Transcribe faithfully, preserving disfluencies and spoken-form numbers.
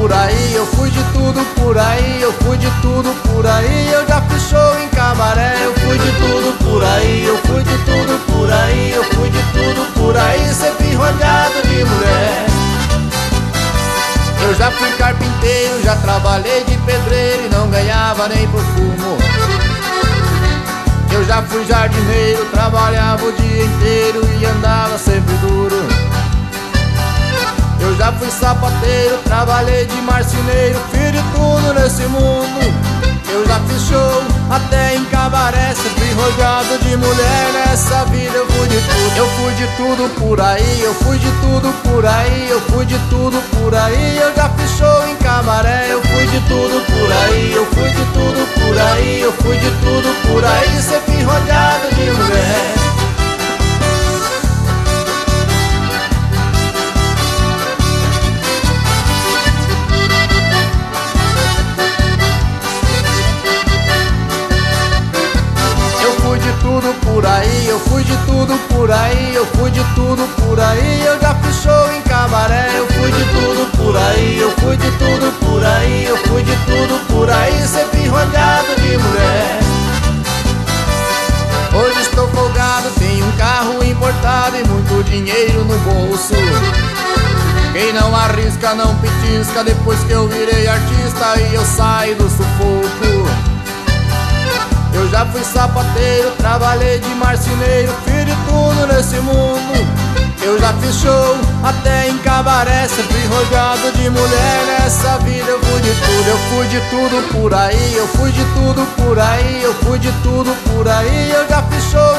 por aí, eu fui de tudo por aí, eu fui de tudo por aí. Eu já fiz show em cabaré, eu fui de tudo por aí, eu fui de tudo por aí, eu fui de tudo por aí, sempre rodeado de mulher. Eu já fui carpinteiro, já trabalhei de pedreiro e não ganhava nem pro fumo. Eu já fui jardineiro, trabalhava o dia inteiro e andava sempre duro. Eu já fui sapateiro, trabalhei de marceneiro, fiz de tudo nesse mundo. Eu já fiz show até em cabaré, sempre rodeado de mulher. Nessa vida eu fui de tudo, eu fui de tudo por aí, eu fui de tudo por aí, eu fui de tudo por aí. Eu já fiz show em cabaré, eu fui de tudo por aí, eu fui de tudo por aí, eu fui de tudo por aí, sempre rodeado de mulher. Tudo por aí, eu fui de tudo por aí, eu fui de tudo por aí. Eu já fiz show em cabaré, eu fui de tudo por aí, eu fui de tudo por aí, eu fui de tudo por aí, sempre rodeado de mulher. Hoje estou folgado, tenho um carro importado e muito dinheiro no bolso. Quem não arrisca não petisca, depois que eu virei artista e eu saio do sufoco. Eu já fui sapateiro, trabalhei de marceneiro, fiz de tudo nesse mundo. Eu já fiz show até em cabaré, sempre rodeado de mulher. Nessa vida eu fui de tudo, eu fui de tudo por aí, eu fui de tudo por aí, eu fui de tudo por aí. Eu já fiz show